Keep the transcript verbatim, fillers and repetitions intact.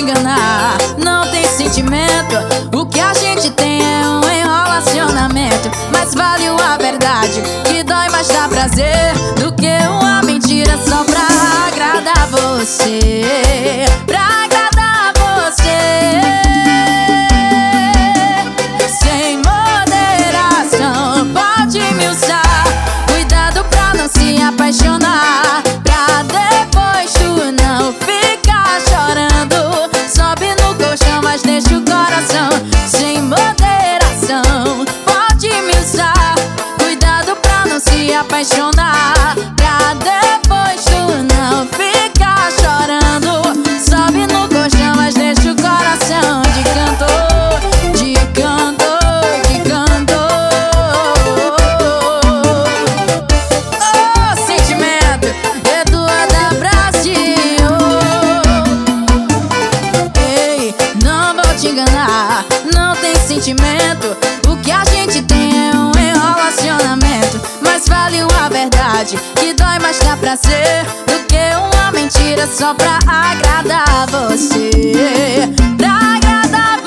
enganar, não tem sentimento. O que a gente tem é um relacionamento. Mas vale a verdade, que dói mais dá prazer do que uma mentira só pra agradar você. Pra agradar você. Sem moderação, pode me usar. Cuidado pra não se apaixonar, pra depois tu não ficar chorando. Sobe no colchão, mas deixa o coração. Sem moderação, pode me usar. Cuidado pra não se apaixonar, pra depois tu não ficar chorando. Sobe no colchão, mas deixa o coração de cantor, de cantor, de cantor. Oh, sentimento, Eduarda Brasil. Ei, não vou te enganar, não tem sentimento. O que a gente tem é um relacionamento. Mas vale a verdade, que dói mais dá prazer do que uma mentira só pra agradar você. Pra agradar